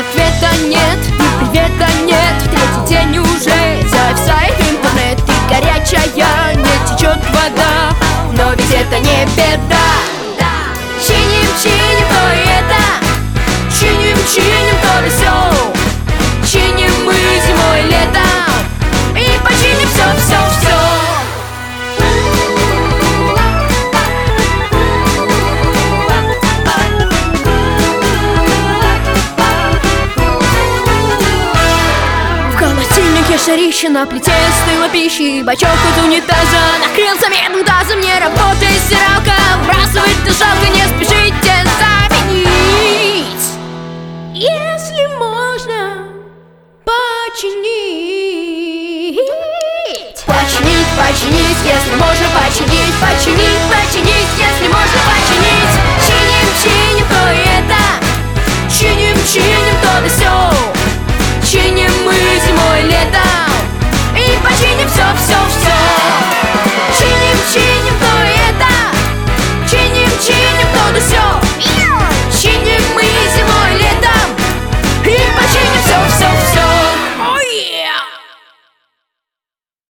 ответа нет, ни привета нет. Третий день уже зависает интернет, и горячая не течет вода. Но ведь это не беда. Чиним, чиним то и это, чиним, чиним то и всё. Чиним мы зимой и летом, и починим все, все, все. В холодильнике жарище, на плите стыла пищи, бачок от унитаза накрылся медным тазом. Не работает стиралка, выбрасывать-то жалко, не спешите заменить, если можно починить. Починить, починить, если можно починить, починить.